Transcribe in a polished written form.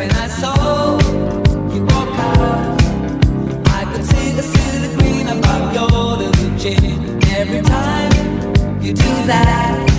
when I saw you walk out, I could see the green above your little chin. Every time you do that,